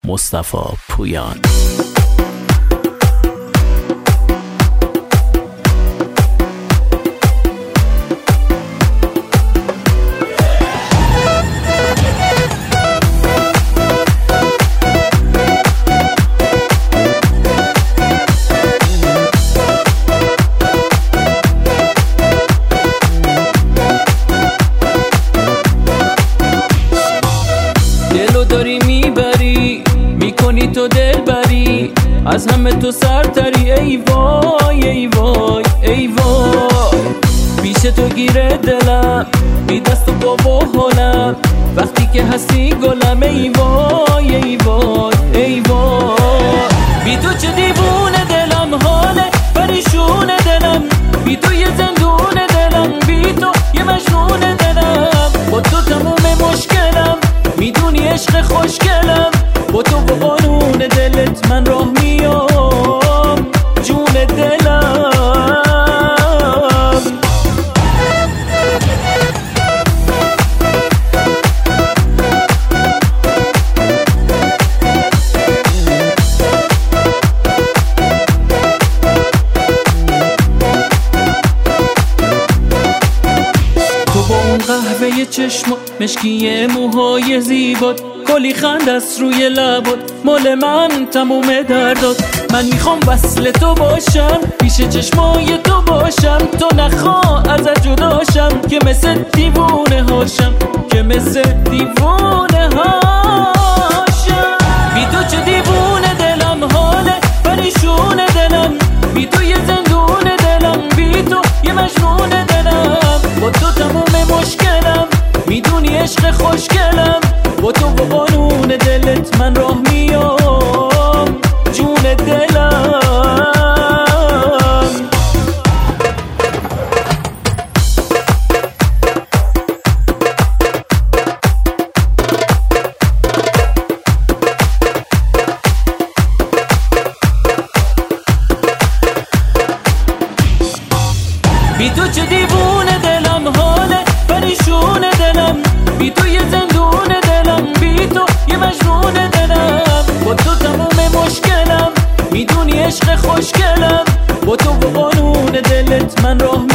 مصطفی پویان. دلو داری میبری میکنی تو دل بری، از همه تو سرتری، ای وای ای وای ای وای. پیش تو گیره دلم بی دست و پا و حالم، وقتی که هستی گلم، ای وای ای وای ای وای. بی تو چه دیوونه دلم، حال پریشون دلم، بی تو یه زندون دلم، بی تو یه مجنون دلم. با تو تموم مشکلم، میدونی عشق خوشگلم، با تو با قانون دلت من راه میام، جون دلم. تو با اون قهوه چشم مشکی موهای زیبات، کلی خند از روی لبات، مال من تموم دردات. من میخوام وصل تو باشم، پیش چشمای تو باشم، تو نخوا ازت جداشم، که مثل دیوونه هاشم، که مثل دیوونه هاشم. بی تو چه دیوونه دلم، حال پریشون دلم، بی تو یه زندون دلم، بی تو یه مجنون دلم. با تو تموم مشکلم، میدونی عشق خوشگلم، با تو با قانون دلت من راه میام، جون دلم. بی تو چه دیوونه دلم، حال پریشون دلم، بی تو یه زندون دلم، بی تو یه مجنون دلم. با تو تموم مشکلم، میدونی عشق خوشگلم، با تو با قانون دلت من راه